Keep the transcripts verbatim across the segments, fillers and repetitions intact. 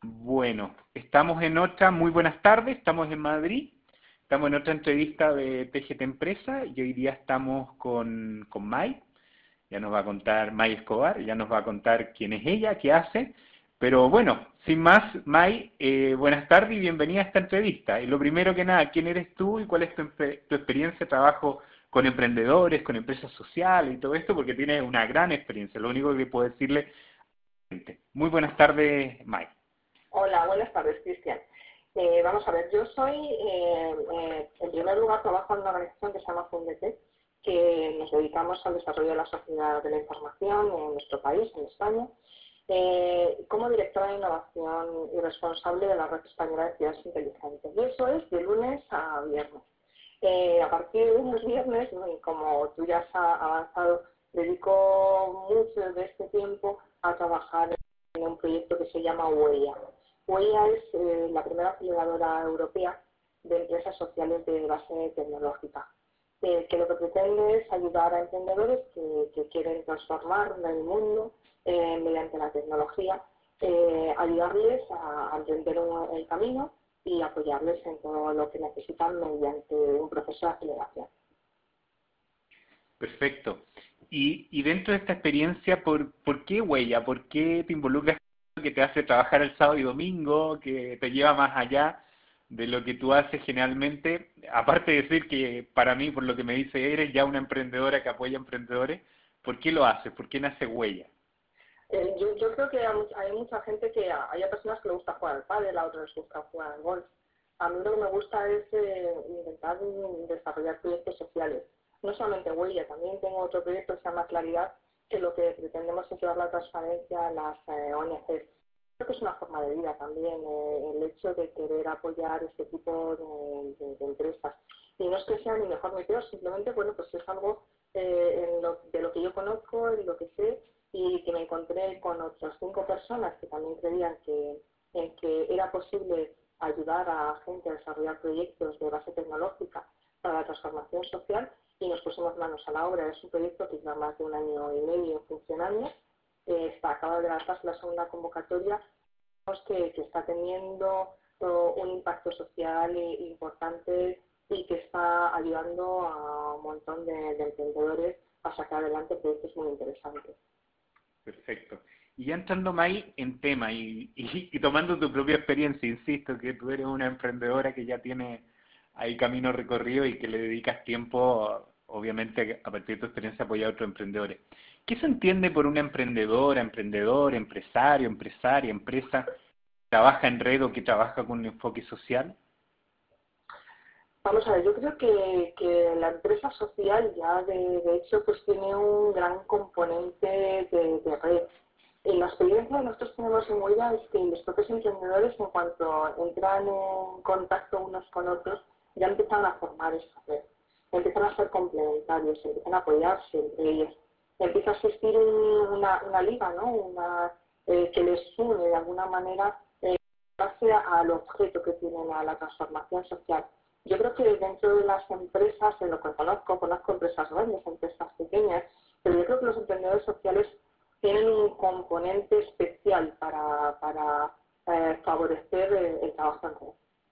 Bueno, estamos en otra, muy buenas tardes, estamos en Madrid, estamos en otra entrevista de T G T Empresa y hoy día estamos con, con May, ya nos va a contar May Escobar, ya nos va a contar quién es ella, qué hace, pero bueno, sin más, May, eh, buenas tardes y bienvenida a esta entrevista. Y lo primero que nada, ¿quién eres tú y cuál es tu, tu experiencia de trabajo con emprendedores, con empresas sociales y todo esto? Porque tienes una gran experiencia, lo único que puedo decirle. Muy buenas tardes, May. Hola, buenas tardes, Cristian. Eh, vamos a ver, yo soy, eh, eh, en primer lugar, trabajo en una organización que se llama Fundete, que nos dedicamos al desarrollo de la sociedad de la información en nuestro país, en España, eh, como directora de innovación y responsable de la Red Española de Ciudades Inteligentes. Y eso es de lunes a viernes. Eh, a partir de los viernes, y como tú ya has avanzado, dedico mucho de este tiempo a trabajar en un proyecto que se llama Huella. Huella es eh, la primera aceleradora europea de empresas sociales de base tecnológica, eh, que lo que pretende es ayudar a emprendedores que, que quieren transformar el mundo eh, mediante la tecnología, eh, ayudarles a, a emprender un, el camino y apoyarles en todo lo que necesitan mediante un proceso de aceleración. Perfecto. Y, y dentro de esta experiencia, ¿por, ¿por qué Huella? ¿Por qué te involucras que te hace trabajar el sábado y domingo, que te lleva más allá de lo que tú haces generalmente? Aparte de decir que para mí, por lo que me dice, eres ya una emprendedora que apoya a emprendedores, ¿por qué lo haces? ¿Por qué nace Huella? Eh, yo, yo creo que hay mucha gente que, hay personas que les gusta jugar al pádel, a otros les gusta jugar al golf. A mí lo que me gusta es eh, intentar desarrollar proyectos sociales. No solamente Huella, también tengo otro proyecto que se llama Claridad, que lo que pretendemos es llevar la transparencia a las eh, O N Ges. Creo que es una forma de vida también, eh, el hecho de querer apoyar este tipo de, de, de empresas. Y no es que sea ni mejor ni peor, simplemente, bueno, pues es algo eh, en lo, de lo que yo conozco, de lo que sé, y que me encontré con otras cinco personas que también creían que, en que era posible ayudar a gente a desarrollar proyectos de base tecnológica para la transformación social, y nos pusimos manos a la obra. Es un proyecto que lleva más de un año y medio funcionando. Eh, está, acaba de lanzarse la segunda convocatoria, que, que está teniendo uh, un impacto social eh, importante y que está ayudando a un montón de, de emprendedores a sacar adelante proyectos muy interesantes. Perfecto. Y ya entrando más en tema y, y, y tomando tu propia experiencia, insisto que tú eres una emprendedora que ya tiene ahí camino recorrido y que le dedicas tiempo, obviamente, a partir de tu experiencia, a apoyar a otros emprendedores. ¿Qué se entiende por una emprendedora, emprendedor, empresario, empresaria, empresa que trabaja en red o que trabaja con un enfoque social? Vamos a ver, yo creo que, que la empresa social ya de, de hecho pues tiene un gran componente de, de red. En la experiencia que nosotros tenemos en Huella es que los propios emprendedores, en cuanto entran en contacto unos con otros, ya empiezan a formar esa red, empiezan a ser complementarios, empiezan a apoyarse entre ellos, empieza a existir un, una, una liga, ¿no? Una, eh, que les une de alguna manera eh, base al objeto que tienen, a la transformación social. Yo creo que dentro de las empresas, en lo que conozco, conozco empresas grandes, empresas pequeñas, pero yo creo que los emprendedores sociales tienen un componente especial para, para eh, favorecer el, el trabajo en red.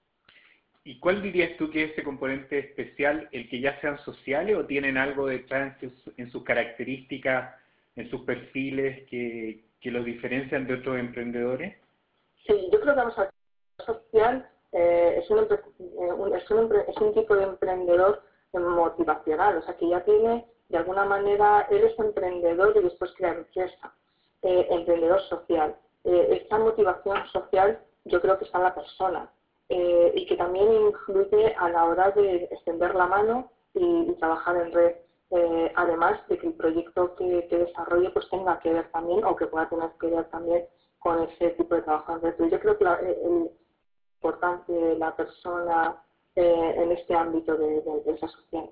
¿Y cuál dirías tú que es ese componente especial, el que ya sean sociales o tienen algo detrás en sus, en sus características, en sus perfiles que, que los diferencian de otros emprendedores? Sí, yo creo que vamos a ver, social eh, es, un, eh, un, es, un, es un tipo de emprendedor motivacional, o sea que ya tiene, de alguna manera, él es emprendedor y después crea empresa, eh, emprendedor social. Eh, esta motivación social yo creo que está en la persona eh, y que también influye a la hora de extender la mano y, y trabajar en red. Eh, además de que el proyecto que, que desarrolle pues tenga que ver también, o que pueda tener que ver también con ese tipo de trabajo en red. Yo creo que la, el importante de la persona eh, en este ámbito de, de empresa social.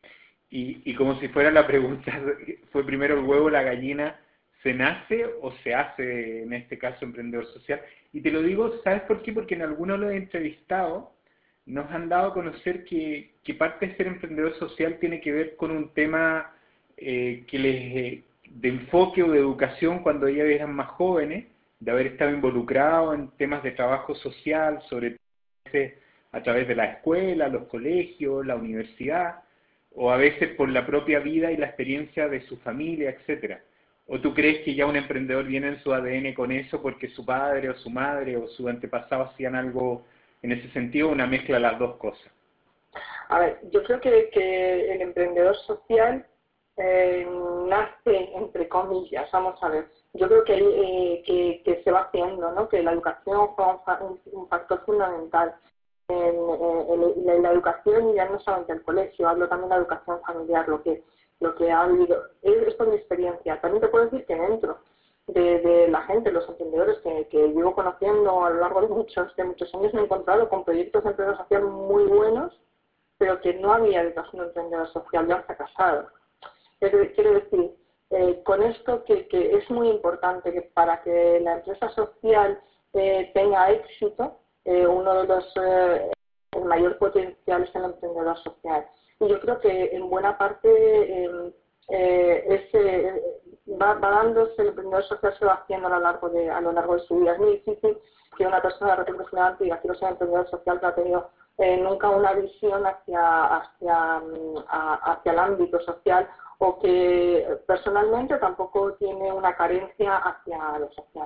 Y, y como si fuera la pregunta, ¿fue primero el huevo o la gallina? ¿Se nace o se hace, en este caso, emprendedor social? Y te lo digo, ¿sabes por qué? Porque en algunos de los entrevistados nos han dado a conocer que, que parte de ser emprendedor social tiene que ver con un tema eh, que les, eh, de enfoque o de educación cuando ellos eran más jóvenes, de haber estado involucrado en temas de trabajo social, sobre todo a través de la escuela, los colegios, la universidad, o a veces por la propia vida y la experiencia de su familia, etcétera? ¿O tú crees que ya un emprendedor viene en su A D N con eso porque su padre o su madre o su antepasado hacían algo en ese sentido, una mezcla de las dos cosas? A ver, yo creo que, que el emprendedor social eh, nace, entre comillas, vamos a ver. Yo creo que, eh, que, que se va haciendo, ¿no? Que la educación juega un, un factor fundamental. En, en, en la educación, ya no solamente el colegio, hablo también de la educación familiar, lo que lo que ha habido, es por mi experiencia. También te puedo decir que dentro de, de la gente, los emprendedores que, que llevo conociendo a lo largo de muchos, de muchos años, me he encontrado con proyectos de emprendedor social muy buenos, pero que no había educación de emprendedor social, ya han fracasado. Quiero decir, eh, con esto que, que es muy importante que para que la empresa social eh, tenga éxito, eh, uno de los eh, el mayor potencial es el emprendedor social. Y yo creo que en buena parte eh, eh, ese, va, va dándose, el emprendedor social se va haciendo a lo largo de, a lo largo de su vida. Es muy difícil que una persona de repente se levante y diga quiero ser emprendedor social, que ha tenido eh, nunca una visión hacia, hacia, a, hacia el ámbito social, o que personalmente tampoco tiene una carencia hacia lo social.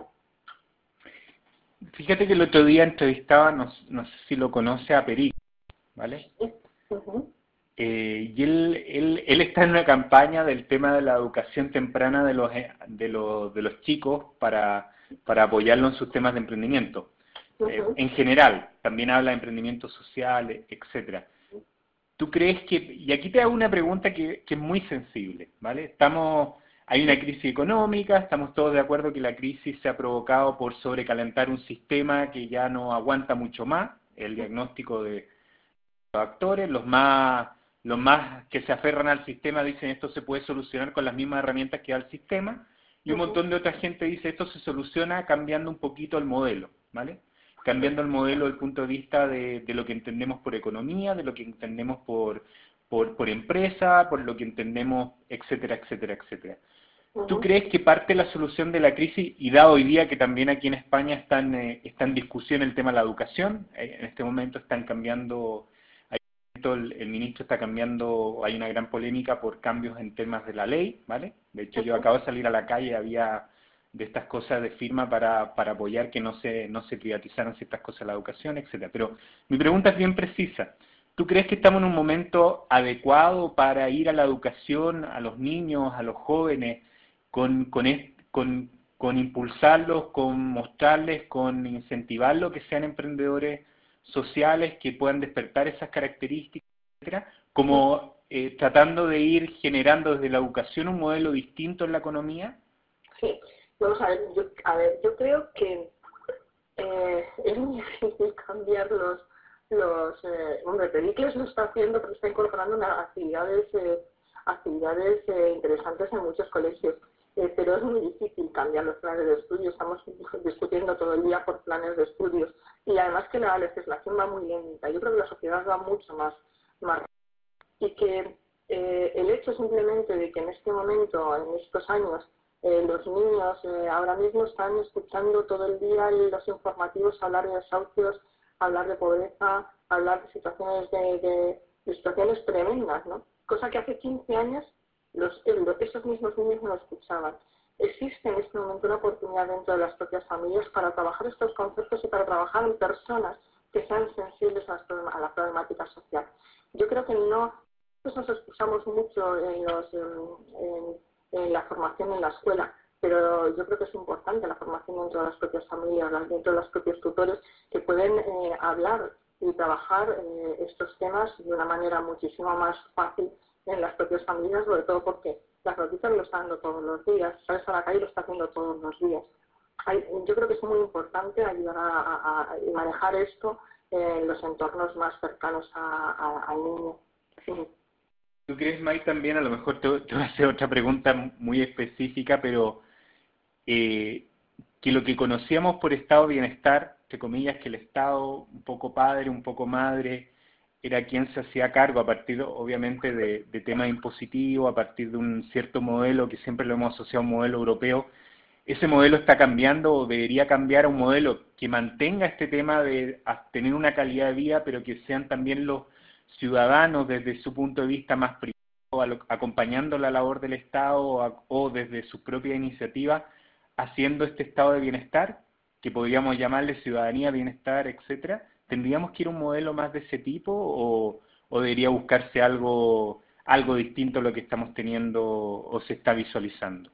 Fíjate que el otro día entrevistaba, no, no sé si lo conoce, a Perico, ¿vale? Uh-huh. Eh, y él, él, él está en una campaña del tema de la educación temprana de los, de los, de los chicos para, para apoyarlo en sus temas de emprendimiento. Uh-huh. Eh, en general, también habla de emprendimiento social, etcétera. ¿Tú crees que, y aquí te hago una pregunta que, que es muy sensible, ¿vale? Estamos, hay una crisis económica, estamos todos de acuerdo que la crisis se ha provocado por sobrecalentar un sistema que ya no aguanta mucho más, el diagnóstico de los actores, los más, los más que se aferran al sistema dicen esto se puede solucionar con las mismas herramientas que da el sistema, y un montón de otra gente dice esto se soluciona cambiando un poquito el modelo, ¿vale? Cambiando el modelo desde el punto de vista de, de lo que entendemos por economía, de lo que entendemos por, por, por empresa, por lo que entendemos, etcétera, etcétera, etcétera. Uh-huh. ¿Tú crees que parte de la solución de la crisis, y dado hoy día que también aquí en España está en, eh, está en discusión el tema de la educación, eh, en este momento están cambiando, hay, el, el ministro está cambiando, hay una gran polémica por cambios en temas de la ley, ¿vale? De hecho, yo acabo de salir a la calle, había de estas cosas de firma para, para apoyar que no se, no se privatizaran ciertas cosas de la educación, etcétera. Pero mi pregunta es bien precisa. ¿Tú crees que estamos en un momento adecuado para ir a la educación, a los niños, a los jóvenes, con, con, con, con impulsarlos, con mostrarles, con incentivarlos que sean emprendedores sociales, que puedan despertar esas características, etcétera, como eh, tratando de ir generando desde la educación un modelo distinto en la economía? Sí. Vamos a ver, yo, a ver, yo creo que eh, es muy difícil cambiar los, los eh, hombre, Pericles lo está haciendo porque está incorporando unas actividades, eh, actividades eh, interesantes en muchos colegios, eh, pero es muy difícil cambiar los planes de estudio, estamos discutiendo todo el día por planes de estudios, y además que la legislación va muy lenta, yo creo que la sociedad va mucho más, más y que eh, el hecho simplemente de que en este momento, en estos años, Eh, los niños eh, ahora mismo están escuchando todo el día los informativos hablar de desahucios, hablar de pobreza, hablar de situaciones de, de, de situaciones tremendas, ¿no? Cosa que hace quince años los, esos mismos niños no escuchaban. Existe en este momento una oportunidad dentro de las propias familias para trabajar estos conceptos y para trabajar en personas que sean sensibles a, las, a la problemática social. Yo creo que no nos escuchamos mucho en los en, en, en la formación en la escuela, pero yo creo que es importante la formación dentro de las propias familias, dentro de los propios tutores, que pueden eh, hablar y trabajar eh, estos temas de una manera muchísimo más fácil en las propias familias, sobre todo porque las noticias lo están dando todos los días, sales a la calle y lo está haciendo todos los días. Hay, yo creo que es muy importante ayudar a, a, a manejar esto en los entornos más cercanos a, a, al niño. Sí. ¿Tú crees, May, también, a lo mejor te, te voy a hacer otra pregunta muy específica, pero eh, que lo que conocíamos por estado de bienestar, entre comillas, que el Estado, un poco padre, un poco madre, era quien se hacía cargo a partir, obviamente, de, de temas impositivos, a partir de un cierto modelo que siempre lo hemos asociado a un modelo europeo, ¿ese modelo está cambiando o debería cambiar a un modelo que mantenga este tema de tener una calidad de vida, pero que sean también los ciudadanos desde su punto de vista más privado, acompañando la labor del Estado o, o desde su propia iniciativa, haciendo este estado de bienestar, que podríamos llamarle ciudadanía, bienestar, etcétera? ¿Tendríamos que ir a un modelo más de ese tipo o, o debería buscarse algo, algo distinto a lo que estamos teniendo o se está visualizando?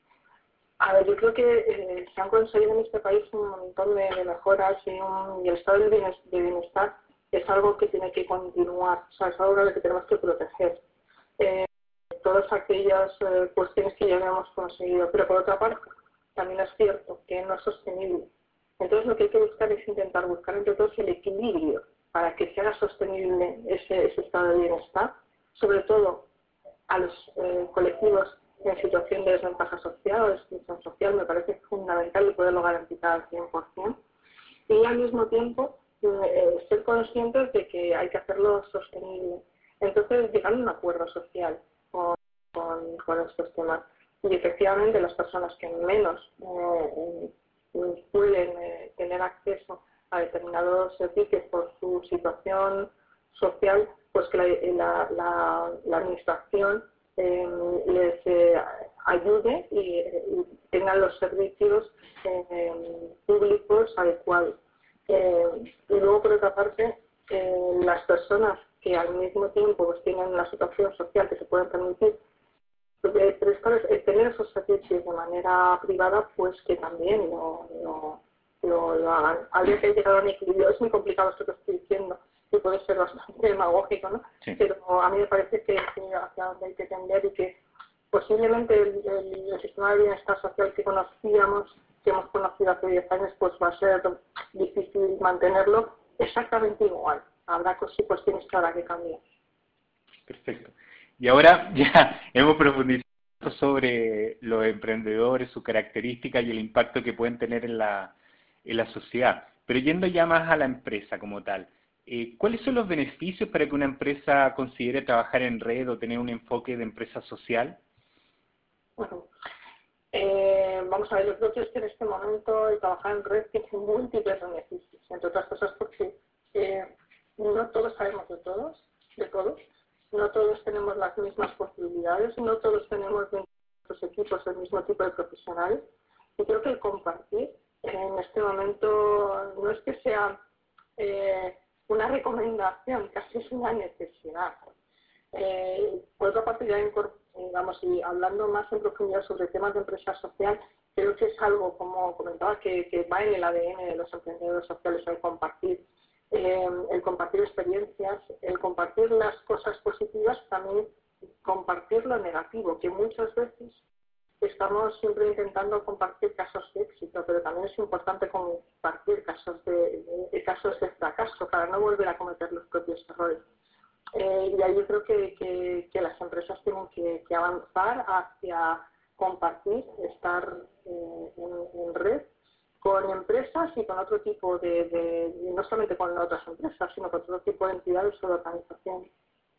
A ver, yo creo que eh, se han conseguido en este país un montón de, de mejoras y, un, y el estado de bienestar es algo que tiene que continuar, o sea, es algo que tenemos que proteger. Eh, todas aquellas eh, cuestiones que ya hemos conseguido, pero por otra parte, también es cierto que no es sostenible. Entonces lo que hay que buscar es intentar buscar entre todos el equilibrio para que sea sostenible ese, ese estado de bienestar, sobre todo a los eh, colectivos en situación de desventaja social o de exclusión social. Me parece fundamental poderlo garantizar al cien por ciento y al mismo tiempo eh, ser conscientes de que hay que hacerlo sostenible. Entonces llegar a un acuerdo social con, con, con estos temas. Y efectivamente las personas que menos eh, pueden eh, tener acceso a determinados servicios por su situación social, pues que la, la, la, la administración eh, les eh, ayude y, y tengan los servicios eh, públicos adecuados. Eh, y luego, por otra parte, eh, las personas que al mismo tiempo pues, tienen una situación social que se pueden permitir prestar, tener esos servicios de manera privada, pues que también lo, lo, lo, lo hagan. Habría que llegar a un equilibrio. Es muy complicado esto que estoy diciendo y puede ser bastante demagógico, ¿no? Sí. Pero a mí me parece que, que hacia donde hay que tender y que posiblemente el, el, el sistema de bienestar social que conocíamos, que hemos conocido hace diez años, pues va a ser difícil mantenerlo exactamente igual. Habrá cuestiones que habrá que cambiar. Perfecto. Y ahora ya hemos profundizado sobre los emprendedores, sus características y el impacto que pueden tener en la, en la sociedad. Pero yendo ya más a la empresa como tal, eh, ¿cuáles son los beneficios para que una empresa considere trabajar en red o tener un enfoque de empresa social? Bueno, eh, vamos a ver, yo creo que es que en este momento el trabajar en red tiene múltiples beneficios, entre otras cosas porque eh, no todos sabemos de todos, de todos. No todos tenemos las mismas posibilidades, no todos tenemos dentro de nuestros equipos el mismo tipo de profesionales. Y creo que el compartir en este momento no es que sea eh, una recomendación, casi es una necesidad. Eh, por otra parte, ya digamos, y hablando más en profundidad sobre temas de empresa social, creo que es algo, como comentaba, que, que va en el A D N de los emprendedores sociales, el compartir. Eh, el compartir experiencias, el compartir las cosas positivas, también compartir lo negativo, que muchas veces estamos siempre intentando compartir casos de éxito, pero también es importante compartir casos de, de casos de fracaso para no volver a cometer los propios errores. Eh, y ahí yo creo que, que, que las empresas tienen que, que avanzar hacia compartir, estar eh, en, en red con empresas y con otro tipo de, de, no solamente con otras empresas, sino con otro tipo de entidades o de organizaciones.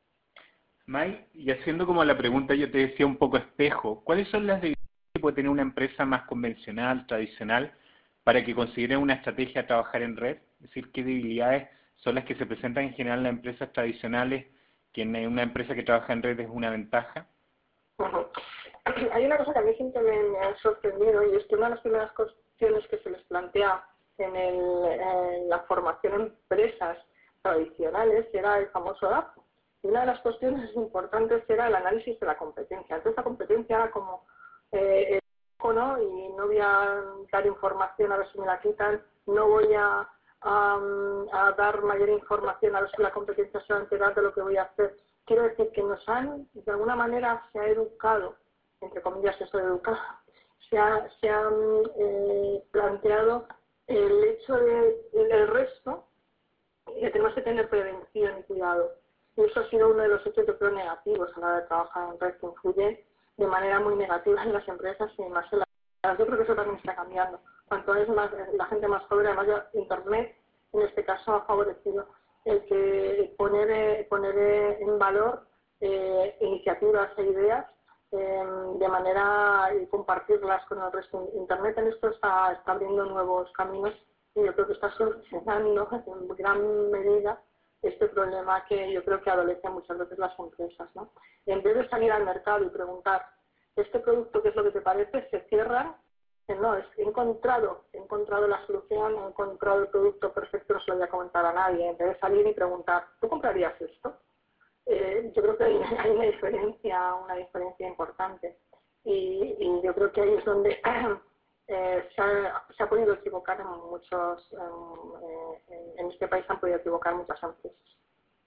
May, y haciendo como la pregunta, yo te decía un poco espejo, ¿cuáles son las debilidades que puede tener una empresa más convencional, tradicional, para que considere una estrategia a trabajar en red? Es decir, ¿qué debilidades son las que se presentan en general en las empresas tradicionales, que en una empresa que trabaja en red es una ventaja? Uh-huh. Hay una cosa que a mí siempre me, me ha sorprendido, y es que una de las primeras cuestiones que se les plantea en, el, en la formación en empresas tradicionales era el famoso D A P. Y una de las cuestiones importantes era el análisis de la competencia. Entonces la competencia era como eh, el ¿no? Y no voy a dar información a ver si me la quitan, no voy a, a, a dar mayor información a ver si la competencia se va a enterar de lo que voy a hacer. Quiero decir que nos han, de alguna manera, se ha educado, entre comillas, eso de educar, se ha, se ha eh, planteado el hecho de el resto, que tenemos que tener prevención y cuidado. Y eso ha sido uno de los hechos, yo creo, negativos a la hora de trabajar en red, que influye de manera muy negativa en las empresas y más en las. Yo creo que eso también está cambiando. Cuanto es más la gente más joven, además ya Internet, en este caso, ha favorecido el que poner, poner en valor eh, iniciativas e ideas eh, de manera y compartirlas con el resto. Internet en esto está, está abriendo nuevos caminos y yo creo que está solucionando en gran medida este problema que yo creo que adolecen muchas veces las empresas, ¿no? En vez de salir al mercado y preguntar, ¿este producto qué es lo que te parece?, se cierran. No, es, he encontrado, he encontrado la solución, he encontrado el producto perfecto, no se lo voy a comentar a nadie. En vez de salir y preguntar, ¿tú comprarías esto? Eh, yo creo que hay, hay una diferencia, una diferencia importante. Y, y yo creo que ahí es donde eh, se, ha, se ha podido equivocar en muchos, en, en este país se han podido equivocar muchas empresas.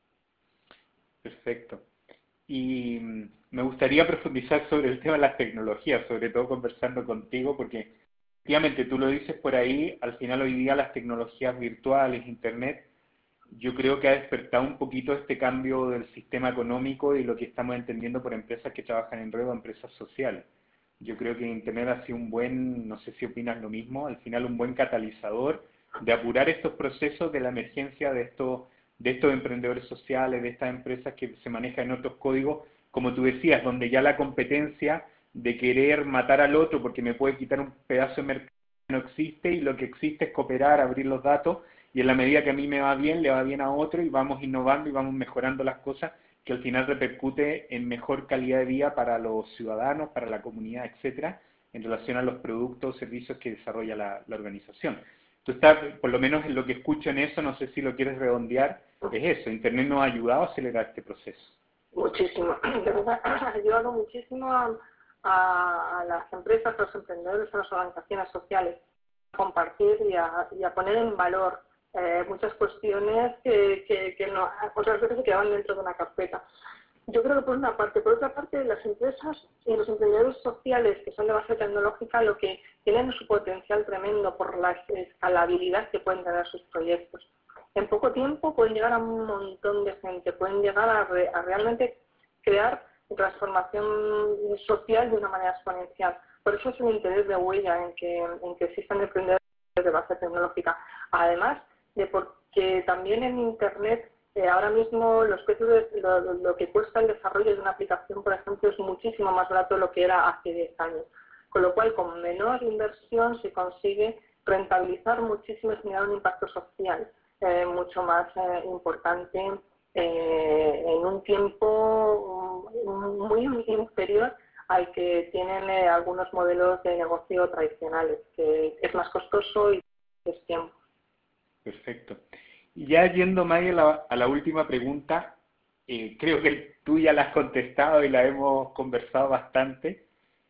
Perfecto. Y me gustaría profundizar sobre el tema de las tecnologías, sobre todo conversando contigo, porque efectivamente tú lo dices por ahí, al final hoy día las tecnologías virtuales, Internet, yo creo que ha despertado un poquito este cambio del sistema económico y lo que estamos entendiendo por empresas que trabajan en red o empresas sociales. Yo creo que Internet ha sido un buen, no sé si opinas lo mismo, al final un buen catalizador de apurar estos procesos de la emergencia de estos de estos emprendedores sociales, de estas empresas que se manejan en otros códigos, como tú decías, donde ya la competencia de querer matar al otro porque me puede quitar un pedazo de mercado no existe, y lo que existe es cooperar, abrir los datos, y en la medida que a mí me va bien, le va bien a otro, y vamos innovando y vamos mejorando las cosas, que al final repercute en mejor calidad de vida para los ciudadanos, para la comunidad, etcétera, en relación a los productos o servicios que desarrolla la, la organización. Tú estás, por lo menos en lo que escucho en eso, no sé si lo quieres redondear, es eso, Internet nos ha ayudado a acelerar este proceso. Muchísimo, de verdad, ha ayudado muchísimo a, a, a las empresas, a los emprendedores, a las organizaciones sociales a compartir y a, y a poner en valor eh, muchas cuestiones que, que, que no, otras veces se quedaban dentro de una carpeta. Yo creo que por una parte. Por otra parte, las empresas y los emprendedores sociales que son de base tecnológica lo que tienen su potencial tremendo por la escalabilidad que pueden tener sus proyectos. En poco tiempo pueden llegar a un montón de gente, pueden llegar a, re, a realmente crear transformación social de una manera exponencial. Por eso es el interés de Huella en que, en que existan emprendedores de base tecnológica. Además de porque también en Internet Eh, ahora mismo los precios de lo, lo que cuesta el desarrollo de una aplicación, por ejemplo, es muchísimo más barato de lo que era hace diez años. Con lo cual, con menor inversión se consigue rentabilizar muchísimo y generar un impacto social eh, mucho más eh, importante eh, en un tiempo muy inferior al que tienen eh, algunos modelos de negocio tradicionales, que es más costoso y es tiempo. Perfecto. Y ya yendo más a la, a la última pregunta, eh, creo que tú ya la has contestado y la hemos conversado bastante,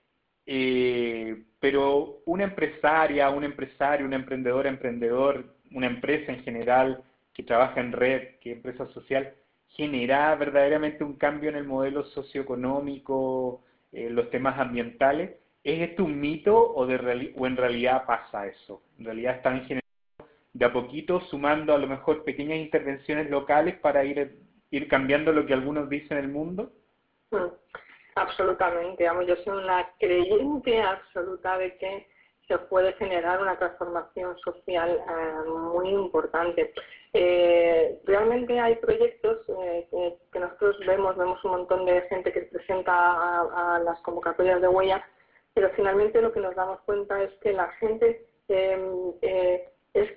eh, pero una empresaria, un empresario, una emprendedora, emprendedor, una empresa en general que trabaja en red, que es empresa social, ¿genera verdaderamente un cambio en el modelo socioeconómico, eh, los temas ambientales? ¿Es esto un mito o, de reali- o en realidad pasa eso? ¿En realidad están generando de a poquito, sumando a lo mejor pequeñas intervenciones locales para ir, ir cambiando lo que algunos dicen en el mundo? Mm, absolutamente, vamos, yo soy una creyente absoluta de que se puede generar una transformación social eh, muy importante. Eh, realmente hay proyectos eh, que, que nosotros vemos, vemos un montón de gente que se presenta a, a las convocatorias de Huella, pero finalmente lo que nos damos cuenta es que la gente eh, eh, es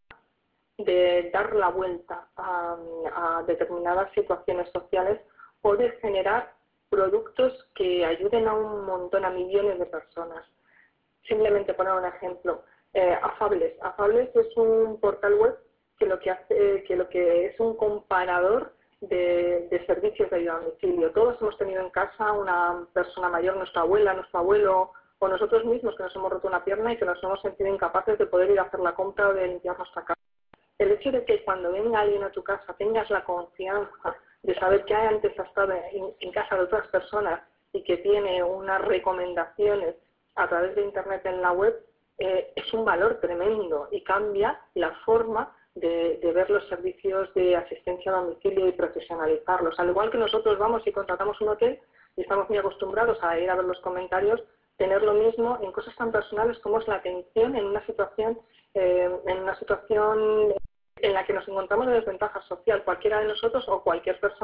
de dar la vuelta a, a determinadas situaciones sociales o de generar productos que ayuden a un montón, a millones de personas. Simplemente poner un ejemplo, eh, Afables. Afables es un portal web que lo que hace, que lo que es un comparador de, de servicios de ayuda a domicilio. Todos hemos tenido en casa una persona mayor, nuestra abuela, nuestro abuelo o nosotros mismos que nos hemos roto una pierna y que nos hemos sentido incapaces de poder ir a hacer la compra o de limpiar nuestra casa. El hecho de que cuando venga alguien a tu casa tengas la confianza de saber que antes ha estado en, en casa de otras personas y que tiene unas recomendaciones a través de Internet en la web, eh, es un valor tremendo y cambia la forma de, de ver los servicios de asistencia a domicilio y profesionalizarlos. Al igual que nosotros vamos y contratamos un hotel y estamos muy acostumbrados a ir a ver los comentarios, tener lo mismo en cosas tan personales como es la atención en una situación eh, en una situación en la que nos encontramos de desventaja social, cualquiera de nosotros o cualquier persona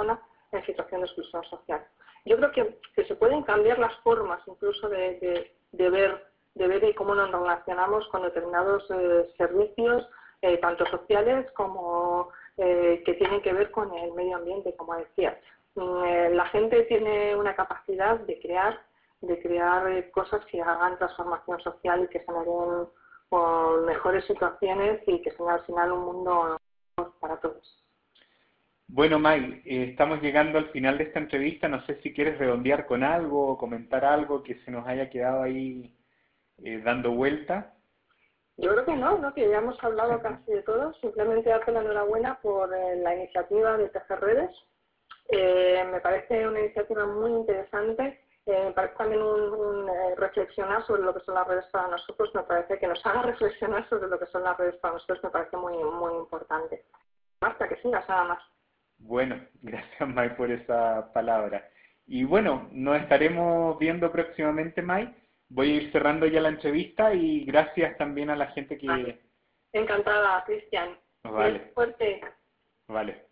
en situación de exclusión social. Yo creo que, que se pueden cambiar las formas incluso de, de, de ver de ver y cómo nos relacionamos con determinados eh, servicios, eh, tanto sociales como eh, que tienen que ver con el medio ambiente, como decía. Eh, la gente tiene una capacidad de crear, de crear eh, cosas que hagan transformación social y que generen con mejores situaciones y que sea al final un mundo para todos. Bueno, May, eh, estamos llegando al final de esta entrevista. No sé si quieres redondear con algo o comentar algo que se nos haya quedado ahí eh, dando vuelta. Yo creo que no, ¿no? Que ya hemos hablado casi de todo. Simplemente darte la enhorabuena por eh, la iniciativa de Tejer Redes. Eh, me parece una iniciativa muy interesante. Eh, me parece también un, un eh, reflexionar sobre lo que son las redes para nosotros. Me parece que nos haga reflexionar sobre lo que son las redes para nosotros. Me parece muy, muy importante. Basta que sigas nada más. Bueno, gracias, May, por esa palabra. Y bueno, nos estaremos viendo próximamente, May. Voy a ir cerrando ya la entrevista y gracias también a la gente que... Vale. Encantada, Cristian. Vale. Fuerte. Vale.